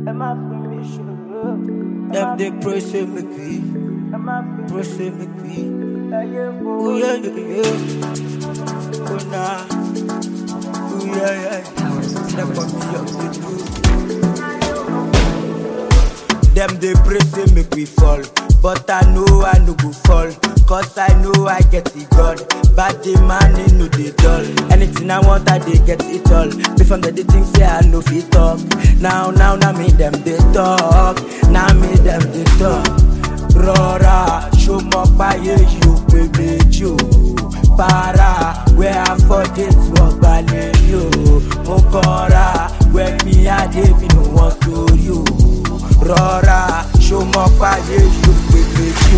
Them they proceed me be, proceed me be. Ooh yeah yeah yeah. Oh nah. Ooh yeah yeah. Step on me up to do. Them they proceed me we fall, but I know I no go fall. Cause I know I get it God. But the man in no they dull. Anything I want I they get it all. Before the things say I know fit talk. Now me them they talk. Now me them they talk. Rora, show my fire you baby you. Para, where I forget what ballet you. Mokora, where me I give no one to you. Rora, show my fire you baby you.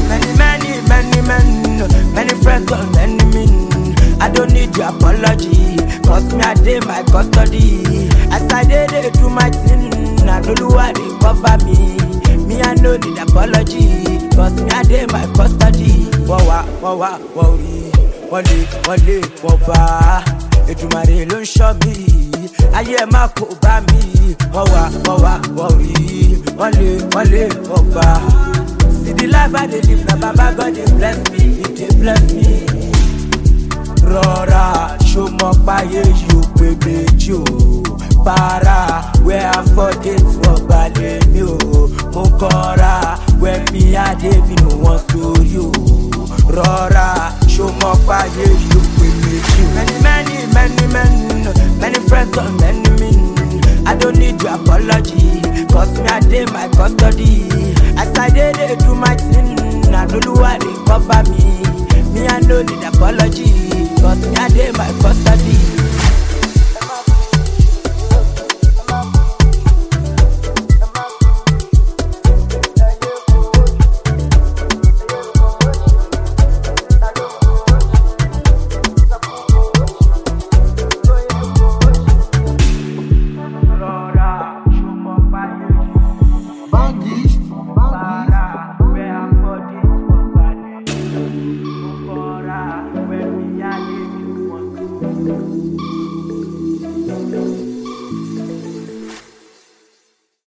Many friends and enemies. I don't need your apology. Cause me I did my custody. As I did do my thing, I don't know why they cover me. Me I no need apology. Cause me I did my custody. Wawa, worry. Wale, wawa. Edumare ló ń ṣọ́ mi. Ayé má kó bá mi. Wawa, worry. Wale, wawa. See the life I dey live, na Baba God dey bless me, He dey bless me. Rọra, show my fire you baby you. Para, where I forget what balẹ̀ mi o. Mokora, where me I dey be no one to you. Rọra, show my fire you baby you. Many friends and enemies. I don't need your apology. Cause me I did my custody. As I did do my thing, I don't know why they cover me. Me I no need apology. Cause me I did my custody.